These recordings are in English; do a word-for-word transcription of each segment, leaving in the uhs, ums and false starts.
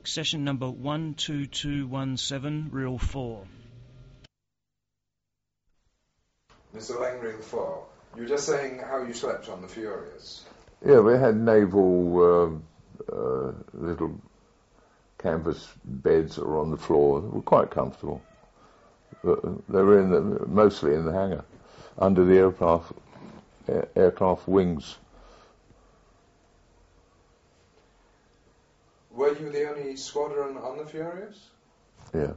session number one two two one seven, reel four. Mister Lang, reel four. You were just saying how you slept on the Furious. Yeah, we had naval uh, uh, little canvas beds that were on the floor. They were quite comfortable. But they were in the, mostly in the hangar, under the aircraft air, aircraft wings. Were you the only squadron on the Furious? Yeah.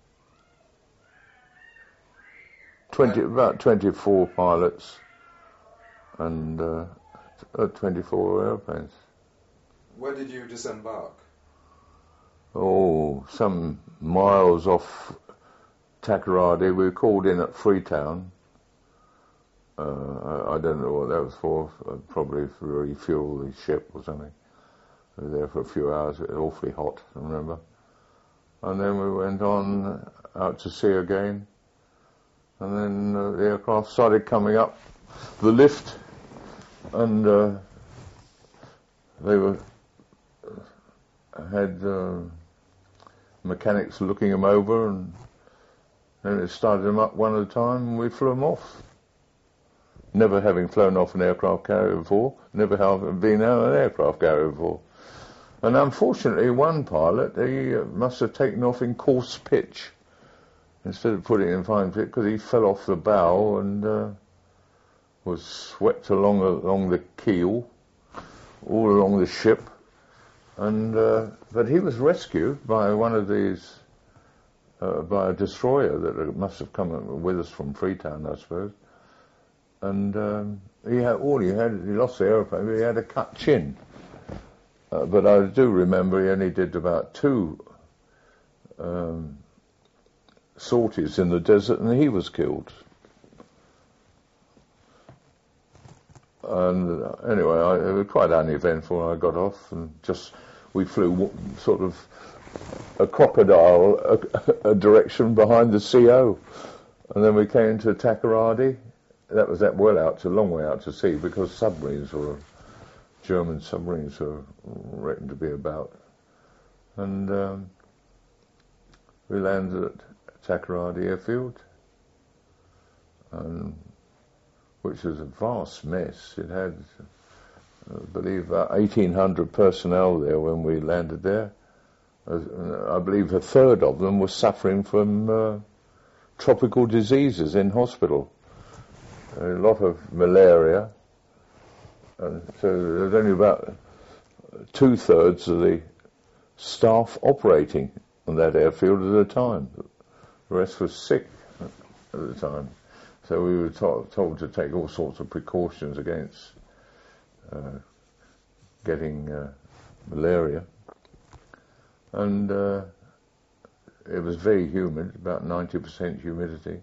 Twenty, about twenty-four pilots and uh, twenty-four airplanes. Where did you disembark? Oh, some miles off Takoradi. We were called in at Freetown. Uh, I, I don't know what that was for. Uh, probably for refuel the ship or something. We were there for a few hours. It was awfully hot, I remember. And then we went on out to sea again. And then uh, the aircraft started coming up the lift, and uh, they were uh, had uh, mechanics looking them over, and then it started them up one at a time, and we flew them off. Never having flown off an aircraft carrier before, never having been on an aircraft carrier before. And unfortunately, one pilot, he uh, must have taken off in coarse pitch instead of putting it in fine pitch, because he fell off the bow and uh, was swept along along the keel, all along the ship. And uh, but he was rescued by one of these, uh, by a destroyer that must have come with us from Freetown, I suppose. And um, he had all he had. He lost the aeroplane, but he had a cut chin. Uh, but I do remember he only did about two um, sorties in the desert, and he was killed. And uh, anyway, I, it was quite uneventful. I got off, and just we flew w- sort of a crocodile a, a direction behind the C O, and then we came to Takoradi. That was that well out to a long way out to sea, because submarines were. German submarines were reckoned to be about. And um, we landed at Takoradi Airfield, and, which was a vast mess. It had, I believe, about eighteen hundred personnel there when we landed there. I believe a third of them were suffering from uh, tropical diseases in hospital. A lot of malaria. And so there was only about two-thirds of the staff operating on that airfield at a time. The rest was sick at the time. So we were to- told to take all sorts of precautions against uh, getting uh, malaria. And uh, it was very humid, about ninety percent humidity.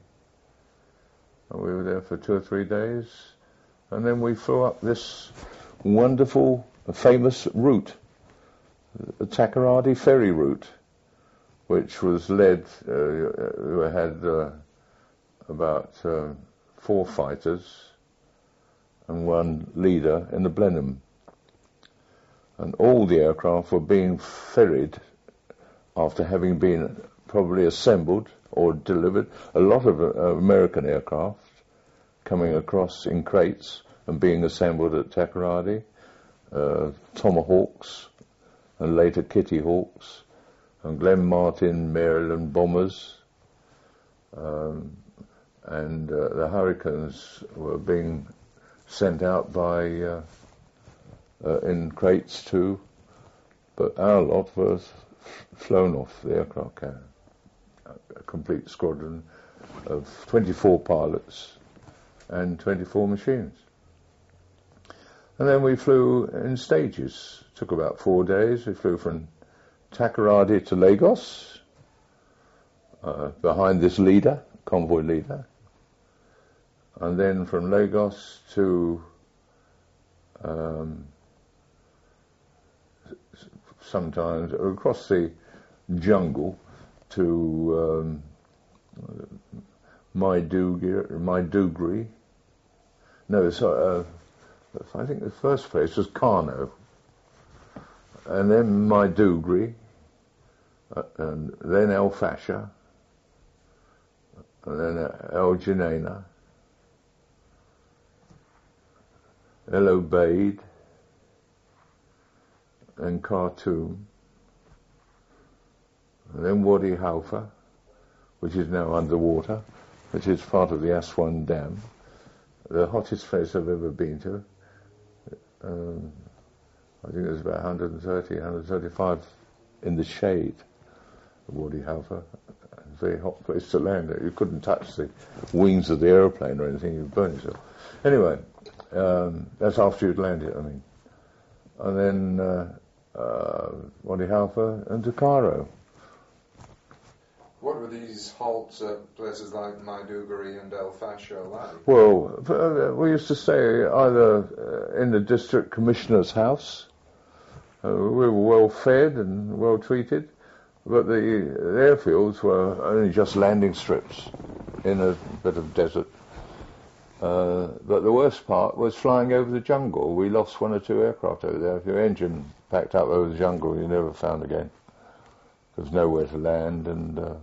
And we were there for two or three days. And then we flew up this wonderful, famous route, the Takoradi ferry route, which was led, uh, we had uh, about uh, four fighters and one leader in the Blenheim. And all the aircraft were being ferried after having been probably assembled or delivered. A lot of uh, American aircraft coming across in crates and being assembled at Takoradi, uh, Tomahawks and later Kitty Hawks and Glen Martin, Maryland bombers, um, and uh, the Hurricanes were being sent out by uh, uh, in crates too, but our lot was flown off the aircraft carrier, a complete squadron of twenty-four pilots and twenty-four machines. And then we flew in stages. It took about four days. We flew from Takoradi to Lagos, uh, behind this leader, convoy leader. And then from Lagos to um, sometimes across the jungle to um, Maiduguri, Maiduguri. No, so, uh, I think the first place was Kano, and then Maiduguri, uh, and then El Fasher, and then El Junaina, El Obeid, and Khartoum, and then Wadi Halfa, which is now underwater, which is part of the Aswan Dam, the hottest place I've ever been to. Um, I think it was about one hundred thirty, one hundred thirty-five in the shade of Wadi Halfa. A very hot place to land at. You couldn't touch the wings of the aeroplane or anything, you'd burn yourself. Anyway, um, that's after you'd landed, I mean. And then uh, uh, Wadi Halfa and to Cairo. What were these halts at places like Maiduguri and El Fasher like? Well, uh, we used to stay either uh, in the district commissioner's house. Uh, we were well fed and well treated, but the, the airfields were only just landing strips in a bit of desert. Uh, but the worst part was flying over the jungle. We lost one or two aircraft over there. If your engine packed up over the jungle, you never found again. There was nowhere to land, and uh,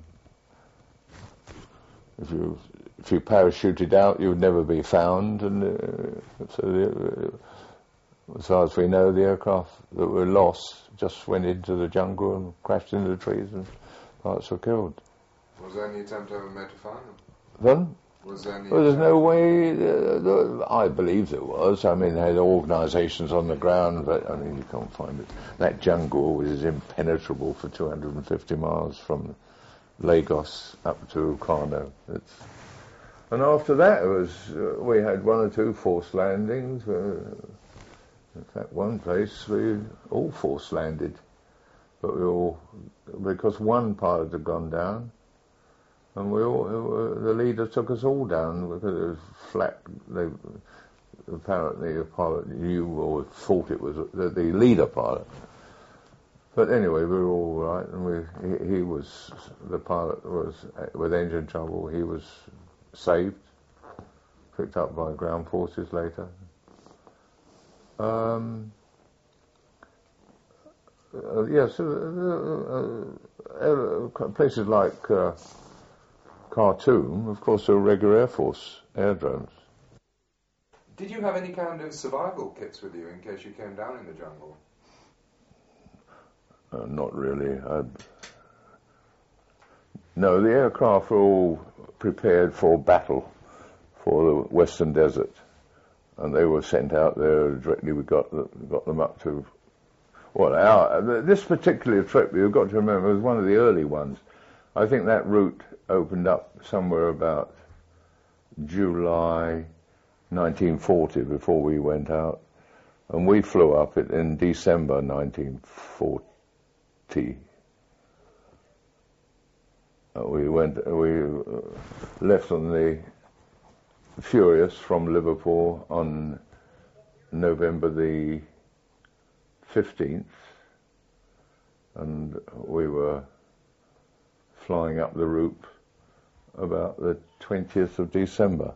if you if you parachuted out, you would never be found. And uh, so, the, uh, as far as we know, the aircraft that were lost just went into the jungle and crashed into the trees, and parts were killed. Was there any attempt ever made to find them? Then? Was there any Well, there's no way. Uh, the, I believe there was. I mean, they had organisations on the ground, but I mean, you can't find it. That jungle was impenetrable for two hundred fifty miles from Lagos up to Kano. It's, and after that, it was uh, we had one or two forced landings. Uh, in fact, one place we all forced landed, but we all because one pilot had gone down. And we all, uh, the leader took us all down because it was flat. They, apparently the pilot knew or thought it was the, the leader pilot. But anyway, we were all right, and we, he, he was, the pilot was with engine trouble. He was saved, picked up by ground forces later. Um, uh, yes, uh, uh, uh, places like Uh, Khartoum, of course, there were regular Air Force aerodromes. Did you have any kind of survival kits with you in case you came down in the jungle? Uh, not really. I'd... No, the aircraft were all prepared for battle for the Western Desert, and they were sent out there directly. We got the, got them up to. Well, our, this particular trip, you've got to remember, was one of the early ones. I think that route opened up somewhere about July nineteen forty before we went out, and we flew up it in December nineteen forty. Uh, we went, we uh, left on the Furious from Liverpool on November the fifteenth, and we were flying up the route about the twentieth of December.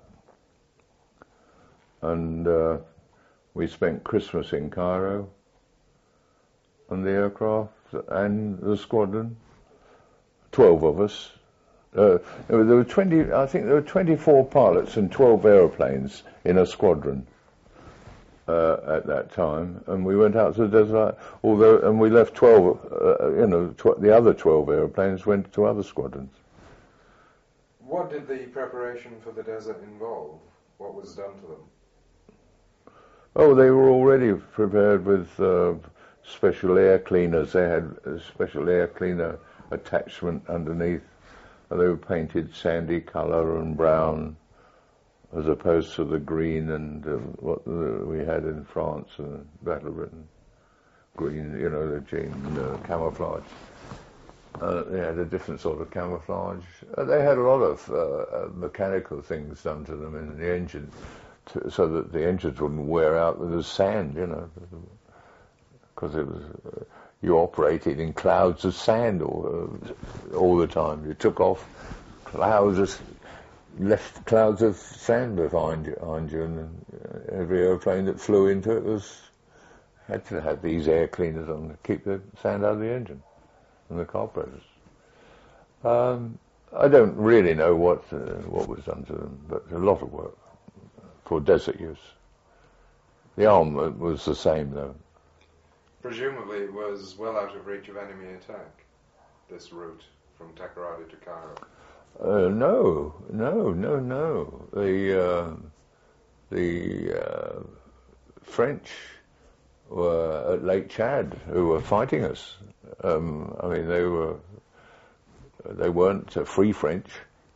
And uh, we spent Christmas in Cairo on the aircraft and the squadron, twelve of us. Uh, there were twenty, I think there were twenty-four pilots and twelve aeroplanes in a squadron uh, at that time, and we went out to the desert. Although, and we left twelve. Uh, you know, tw- the other twelve aeroplanes went to other squadrons. What did the preparation for the desert involve? What was done to them? Oh, they were already prepared with uh, special air cleaners. They had a special air cleaner attachment underneath. They were painted sandy colour and brown, as opposed to the green and uh, what the, we had in France and Battle of Britain. Green, you know, the jean uh, camouflage. Uh, they had a different sort of camouflage. Uh, they had a lot of uh, uh, mechanical things done to them in the engine, to, so that the engines wouldn't wear out with the sand, you know, because it was uh, you operated in clouds of sand all, uh, all the time. You took off, clouds of, left clouds of sand behind you, behind you, and uh, every airplane that flew into it was had to have these air cleaners on to keep the sand out of the engine. and the carburetors. Um, I don't really know what uh, what was done to them, but a lot of work for desert use. The arm was the same, though. Presumably it was well out of reach of enemy attack, this route from Takoradi to Cairo. Uh, no, no, no, no. The uh, the uh, French were at Lake Chad who were fighting us. Um, I mean, they were they weren't uh, Free French.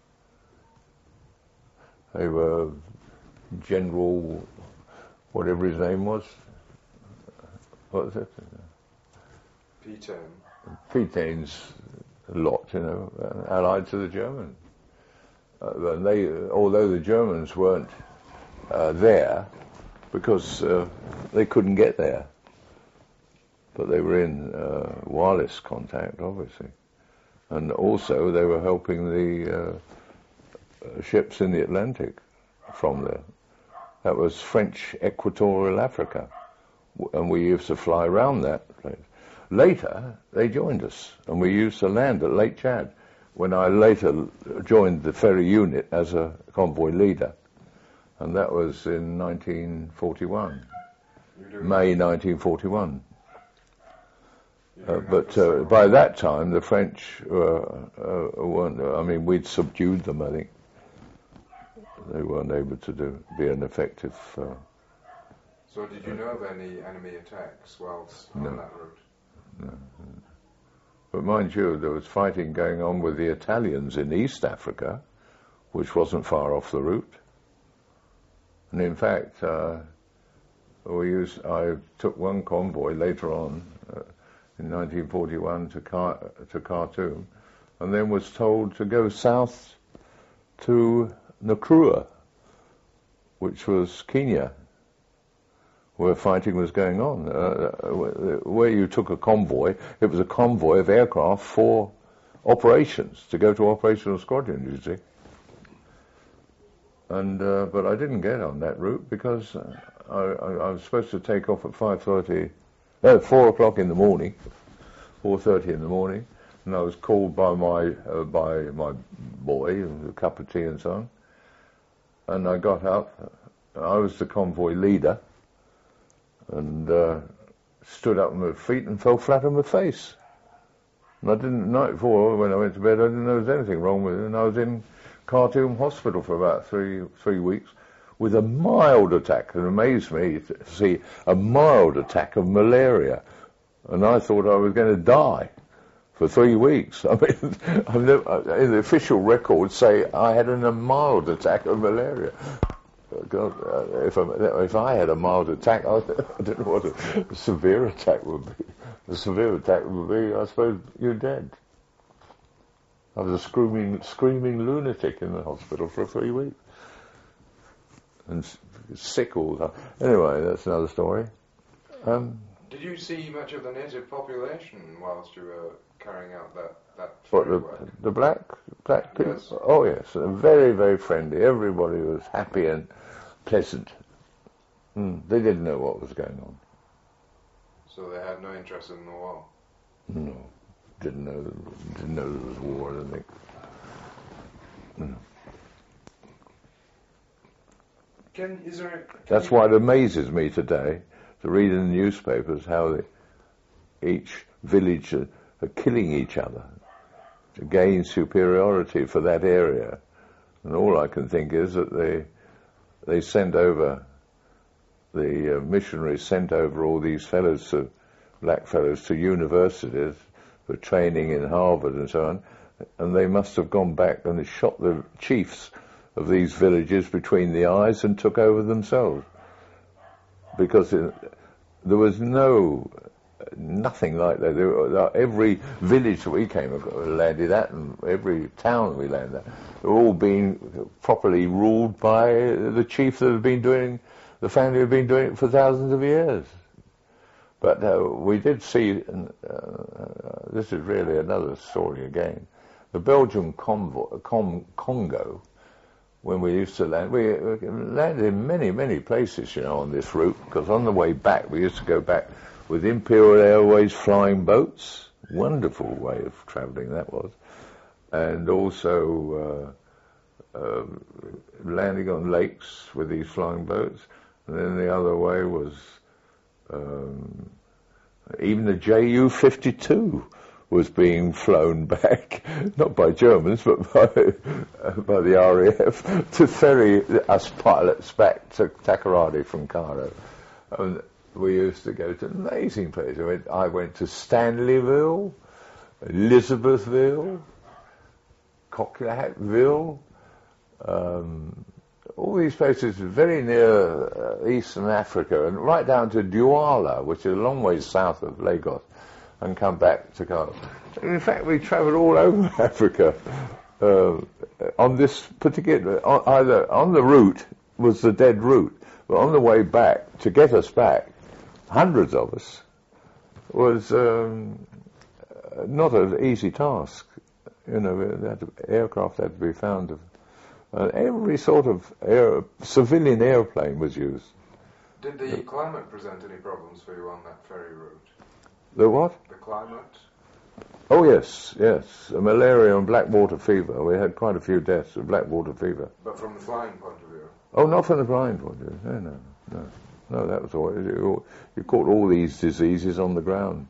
They were General, whatever his name was. What was it? Pétain. Pétain's lot, you know, allied to the Germans. Uh, and they, although the Germans weren't uh, there, because uh, they couldn't get there, but they were in uh, wireless contact, obviously, and also they were helping the uh, ships in the Atlantic from there. That was French Equatorial Africa, and we used to fly around that place. Later, they joined us, and we used to land at Lake Chad, when I later joined the ferry unit as a convoy leader, and that was in nineteen forty-one, May nineteen forty-one. Uh, but uh, by that time, the French uh, uh, weren't, I mean, we'd subdued them, I think. They weren't able to do, be an effective... Uh, so did you know of any enemy attacks whilst no. on that route? No. But mind you, there was fighting going on with the Italians in East Africa, which wasn't far off the route. And in fact, uh, we used, I took one convoy later on, uh, in nineteen forty-one, to, Kha- to Khartoum, and then was told to go south to Nkrumah, which was Kenya, where fighting was going on. Uh, where you took a convoy, it was a convoy of aircraft for operations, to go to operational squadron, you see. And uh, but I didn't get on that route because uh, I, I, I was supposed to take off at five thirty, uh, four o'clock in the morning, four thirty in the morning, and I was called by my uh, by my boy, a cup of tea and so on. And I got up. I was the convoy leader, and uh, stood up on my feet and fell flat on my face. And I didn't, the night before, when I went to bed, I didn't know there was anything wrong with it, and I was in Khartoum Hospital for about three three weeks with a mild attack. It amazed me to see a mild attack of malaria, and I thought I was going to die for three weeks. I mean, I've never, in the official records say I had an, a mild attack of malaria. God, uh, if, I, if I had a mild attack, I, I don't know what a, a severe attack would be. The severe attack would be, I suppose, you're dead. I was a screaming, screaming lunatic in the hospital for three weeks. And sick all the time. Anyway, that's another story. Um, Did you see much of the native population whilst you were carrying out that, that what, the, work? the black, black people? Yes. Oh, yes. Very, very friendly. Everybody was happy and pleasant. Mm, they didn't know what was going on. So they had no interest in the war? No. Didn't know, didn't know there was war, I don't think. No. Can, is there a, can That's you, why it amazes me today to read in the newspapers how they, each village are, are killing each other to gain superiority for that area. And all I can think is that they they sent over, the uh, missionaries sent over all these fellows, to, black fellows, to universities for training in Harvard and so on, and they must have gone back and shot the chiefs of these villages between the eyes and took over themselves. Because it, there was no, nothing like that. There were, every village that we came landed at, and every town we landed at, were all being properly ruled by the chief that had been doing, the family had been doing it for thousands of years. But uh, we did see, uh, uh, this is really another story again, the Belgian convoy, Com- Congo, when we used to land, we, we landed in many, many places, you know, on this route, because on the way back, we used to go back with Imperial Airways flying boats, Wonderful way of travelling that was. And also uh, uh, landing on lakes with these flying boats. And then the other way was um, even the J U fifty-two was being flown back, not by Germans, but by, uh, by the R A F, to ferry us pilots back to Takoradi from Cairo. And we used to go to amazing places. I went, I went to Stanleyville, Elizabethville, Coquelattville, um, all these places very near uh, Eastern Africa, and right down to Douala, which is a long way south of Lagos, and come back to Cairo. In fact, we travelled all over Africa uh, on this particular, on, either on the route was the dead route, but on the way back, to get us back, hundreds of us, was um, not an easy task. You know, that aircraft had to be found. Of, uh, every sort of air, civilian airplane was used. Did the climate present any problems for you on that ferry route? The what? The climate? Oh, yes, yes. Uh, malaria and black water fever. We had quite a few deaths of black water fever. But from the flying point of view? Oh, not from the flying point of view. No, no, no. No, that was all. You, you caught all these diseases on the ground.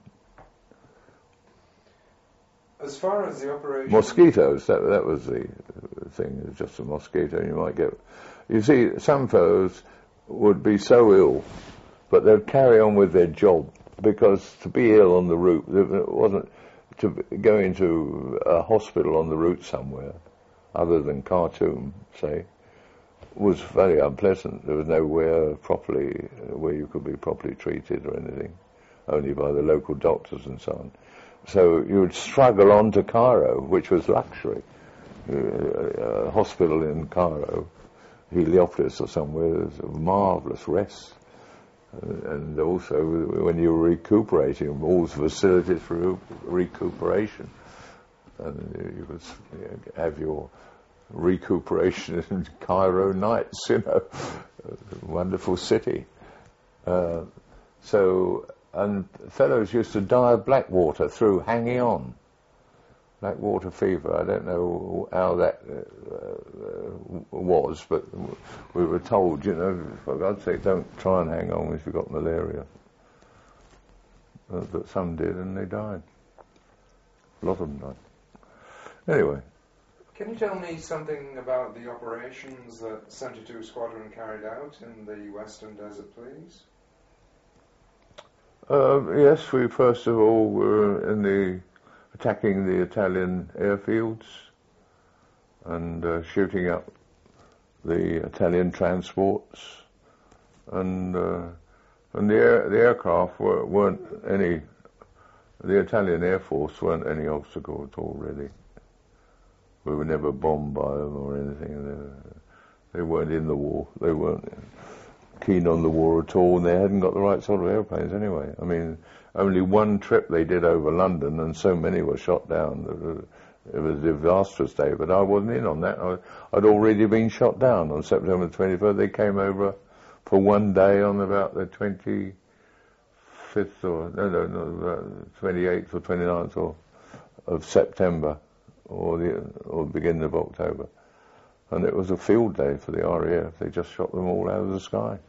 As far as the operation... Mosquitoes, that, that was the thing. It was just a mosquito you might get. You see, some fellows would be so ill, but they'd carry on with their job, because to be ill on the route, it wasn't to go into a hospital on the route somewhere, other than Khartoum, say, was very unpleasant. There was nowhere properly, where you could be properly treated or anything, only by the local doctors and so on. So you would struggle on to Cairo, which was luxury. Uh, a hospital in Cairo, Heliopolis or somewhere, was a marvellous rest. Uh, and also, when you were recuperating, all the facilities for recuperation. And you could you know, have your recuperation in Cairo nights, you know, a wonderful city. Uh, so, and fellows used to die of black water through hanging on. Black water fever, I don't know how that uh, uh, was, but we were told, you know, for God's sake, don't try and hang on if you've got malaria. Uh, but some did, and they died. A lot of them died. Anyway. Can you tell me something about the operations that seventy-two Squadron carried out in the Western Desert, please? Uh, yes, we first of all were in the attacking the Italian airfields and uh, shooting up the Italian transports, and uh, and the air, the aircraft were, weren't any. The Italian Air Force weren't any obstacle at all, really. We were never bombed by them or anything. They, they weren't in the war. They weren't keen on the war at all, and they hadn't got the right sort of airplanes anyway. I mean, only one trip they did over London, and so many were shot down. It was a disastrous day, but I wasn't in on that. I, I'd already been shot down on September twenty-first. They came over for one day on about the twenty-fifth or, no, no, no, twenty-eighth or twenty-ninth or, of September, or the, or the beginning of October. And it was a field day for the R A F. They just shot them all out of the sky.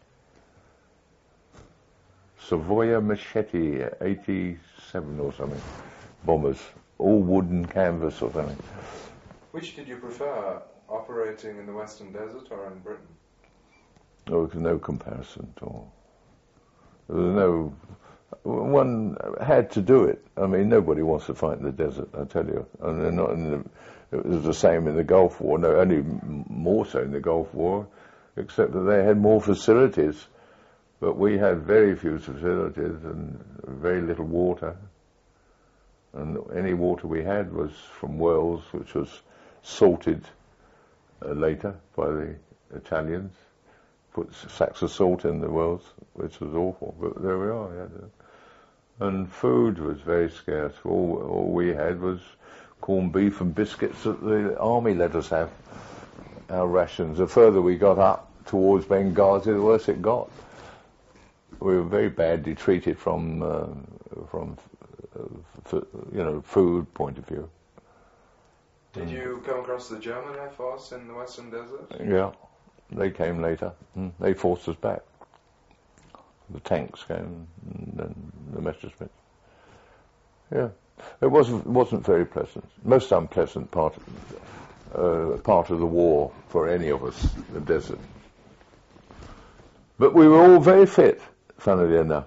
Savoia Machete, eighty-seven or something, bombers, all wooden canvas or something. Which did you prefer, operating in the Western Desert or in Britain? There was no comparison at all. There was no... One had to do it. I mean, nobody wants to fight in the desert, I tell you. And they're not in the, it was the same in the Gulf War, no, only more so in the Gulf War, except that they had more facilities. But we had very few facilities and very little water. And any water we had was from wells, which was salted uh, later by the Italians. Put sacks of salt in the wells, which was awful. But there we are. Yeah. And food was very scarce. All, all we had was corned beef and biscuits that the army let us have, our rations. The further we got up towards Benghazi, the worse it got. We were very badly treated from uh, from uh, f- you know, food point of view. Did you come across the German Air Force in the Western Desert? Yeah, they came later. Mm. They forced us back. The tanks came, and then the Messerschmitts. Yeah, it wasn't wasn't very pleasant. Most unpleasant part of, uh, part of the war for any of us, the desert. But we were all very fit, funnily enough.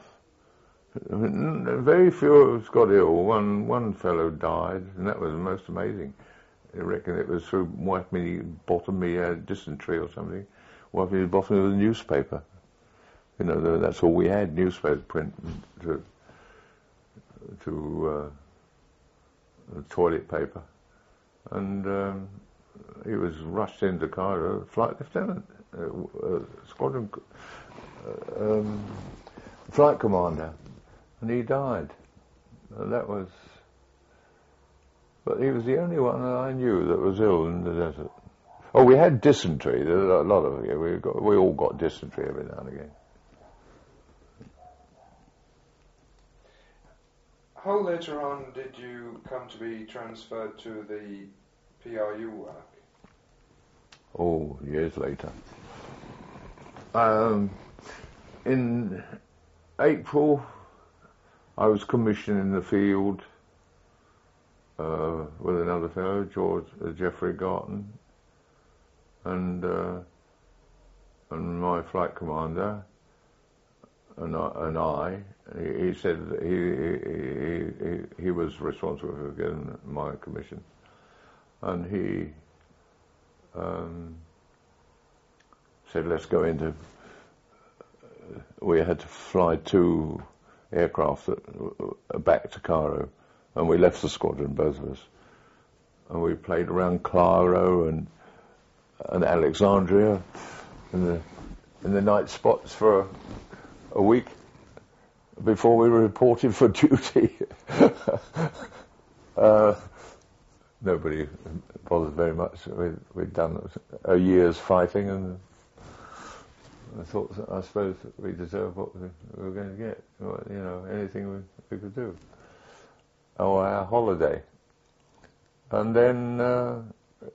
Very few of us got ill. One one fellow died, and that was most amazing. I reckon it was through wiping me bottom me uh, dysentery or something, wiping the bottom of the newspaper. You know, that's all we had, newspaper print to to uh, toilet paper, and um, he was rushed into Cairo, flight lieutenant, uh, uh, squadron uh, um, flight commander, and he died. And that was. But he was the only one that I knew that was ill in the desert. Oh, we had dysentery. There's a lot of it. We got, we all got dysentery every now and again. How later on did you come to be transferred to the P R U work? Oh, years later. Um, in April, I was commissioned in the field uh, with another fellow, George uh, Jeffrey Garton, and uh, and my flight commander, and I. And I he, he said that he, he he he was responsible for getting my commission, and he um, said, "Let's go into." Uh, we had to fly two aircraft that, uh, back to Cairo. And we left the squadron, both of us. And we played around Cairo and and Alexandria in the in the night spots for a, a week before we were reported for duty. uh, nobody bothered very much. We'd, we'd done a year's fighting, and I thought, I suppose we deserved what we, we were going to get. You know, anything we, we could do. Oh, our holiday. And then uh,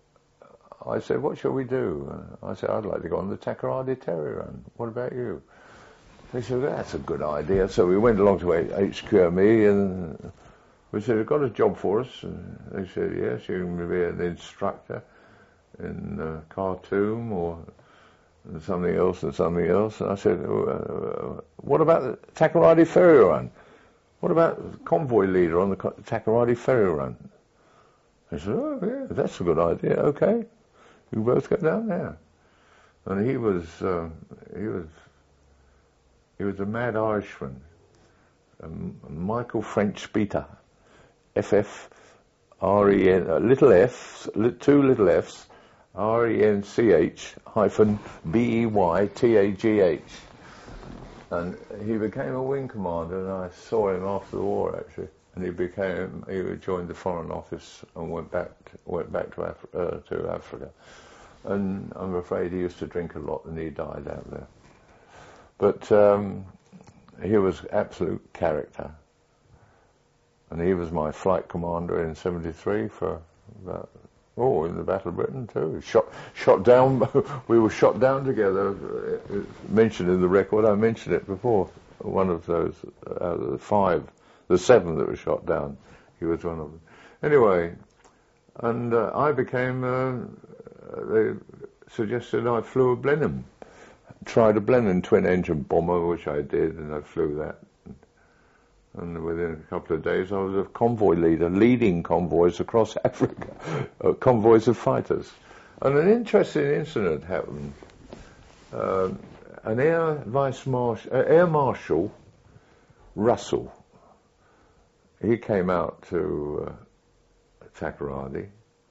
I said, what shall we do? I said, I'd like to go on the Takoradi Terror Run. What about you? They said, that's a good idea. So we went along to H Q M E, and we said, you've got a job for us? And they said, yes, you can be an instructor in uh, Khartoum or something else and something else. And I said, uh, what about the Takoradi Ferry Run? What about the convoy leader on the Takoradi Ferry Run? I said, oh, yeah, that's a good idea. Okay, you both go down there. And he was, uh, he was, he was a mad Irishman, um, Michael French Beater, F F R E N, uh, little F, two little Fs, R E N C H hyphen B E Y T A G H. And he became a wing commander, and I saw him after the war, actually. And he became, he joined the Foreign Office and went back, went back to, Af- uh, to Africa. And I'm afraid he used to drink a lot, and he died out there. But um, he was absolute character. And he was my flight commander in seventy-three for about, oh, in the Battle of Britain too. Shot, shot down. We were shot down together. It's mentioned in the record. I mentioned it before. One of those, uh, the five, the seven that were shot down. He was one of them. Anyway, and uh, I became. Uh, they suggested I flew a Blenheim. Tried a Blenheim twin-engine bomber, which I did, and I flew that. And within a couple of days, I was a convoy leader, leading convoys across Africa, uh, convoys of fighters. And an interesting incident happened. Uh, an Air Vice Marshal, uh, Air Marshal Russell, he came out to uh, Takoradi,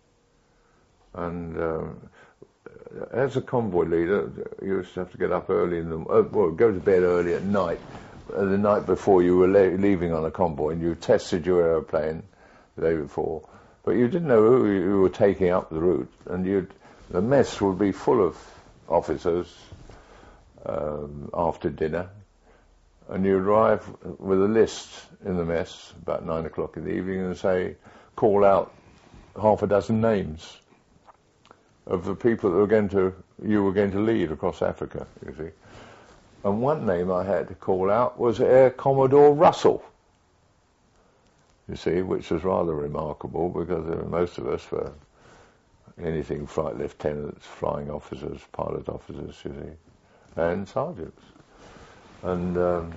and uh, as a convoy leader, you used to have to get up early in the, uh, well, go to bed early at night. Uh, the night before you were le- leaving on a convoy, and you tested your aeroplane the day before, but you didn't know who you were taking up the route, and you'd, the mess would be full of officers um, after dinner, and you arrive with a list in the mess about nine o'clock in the evening and say, call out half a dozen names of the people that were going to, you were going to lead across Africa, you see. And one name I had to call out was Air Commodore Russell, you see, which was rather remarkable because uh, most of us were anything flight lieutenants, flying officers, pilot officers, you see, and sergeants. And um,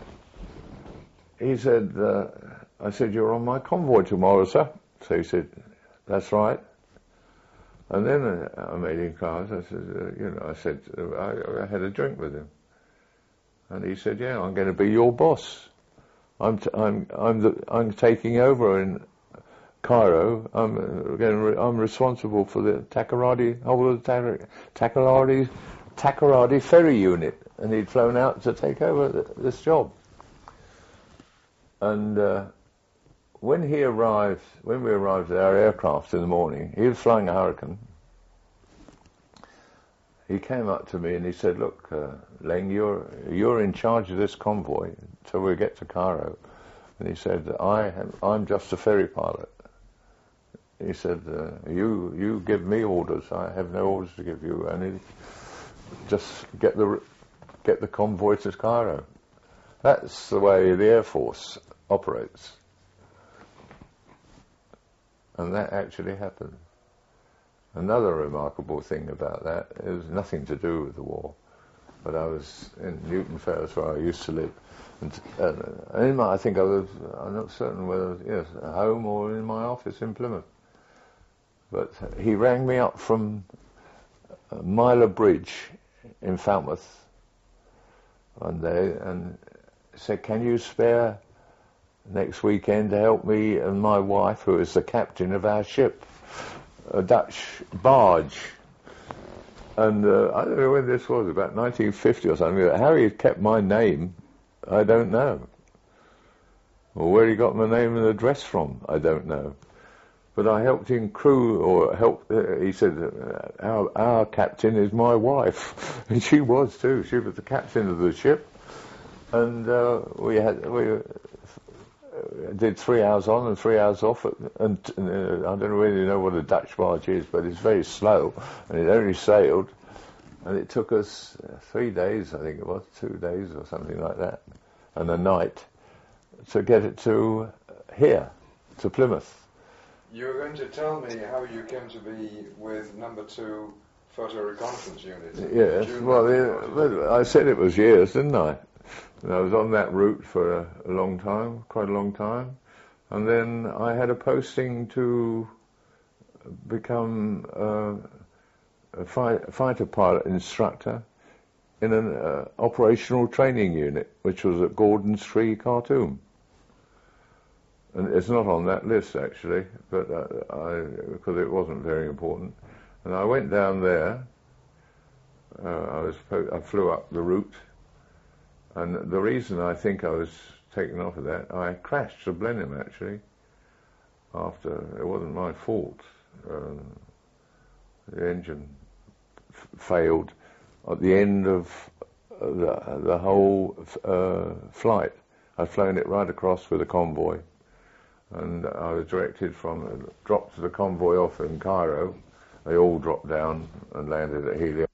he said, uh, I said, you're on my convoy tomorrow, sir. So he said, that's right. And then uh, I made inquiries. I said, uh, you know, I said, uh, I, I had a drink with him. And he said, yeah, I'm going to be your boss. I'm t- I'm I'm the, I'm taking over in Cairo. I'm uh, going re- I'm responsible for the Takoradi whole of the Takoradi Takoradi ferry unit, and he'd flown out to take over th- this job. And uh, when he arrived, when we arrived at our aircraft in the morning, he was flying a Hurricane. He came up to me and he said, look, uh, Leng, you're, you're in charge of this convoy till we get to Cairo. And he said, I am, I'm just a ferry pilot. He said, uh, you you give me orders. I have no orders to give you. And he just get the, get the convoy to Cairo. That's the way the Air Force operates. And that actually happened. Another remarkable thing about that is nothing to do with the war, but I was in Newton Ferris where I used to live, and, uh, in my, I think I was, I'm not certain whether, yes, at home or in my office in Plymouth. But he rang me up from Myler Bridge in Falmouth one day and said, can you spare next weekend to help me and my wife, who is the captain of our ship, a Dutch barge. And uh, I don't know when this was, about nineteen fifty or something. How he kept my name, I don't know. Or where he got my name and address from, I don't know. But I helped him crew, or helped, uh, he said, uh, our, our captain is my wife. And she was too. She was the captain of the ship. And uh, we had, we did three hours on and three hours off, and uh, I don't really know what a Dutch barge is, but it's very slow, and it only sailed, and it took us three days, I think it was, two days or something like that, and a night, to get it to here, to Plymouth. You were going to tell me how you came to be with number two Photo Reconnaissance Unit. Yes, well, it, I said it was years, didn't I? And I was on that route for a, a long time, quite a long time. And then I had a posting to become uh, a fi- fighter pilot instructor in an uh, operational training unit, which was at Gordon's Tree, Khartoum. And it's not on that list, actually, but uh, I, because it wasn't very important. And I went down there. Uh, I was po- I flew up the route. And the reason I think I was taken off of that, I crashed to Blenheim, actually, after, it wasn't my fault. Um, the engine f- failed at the end of the, the whole uh, flight. I'd flown it right across with a convoy, and I was directed from, dropped the convoy off in Cairo. They all dropped down and landed at Healy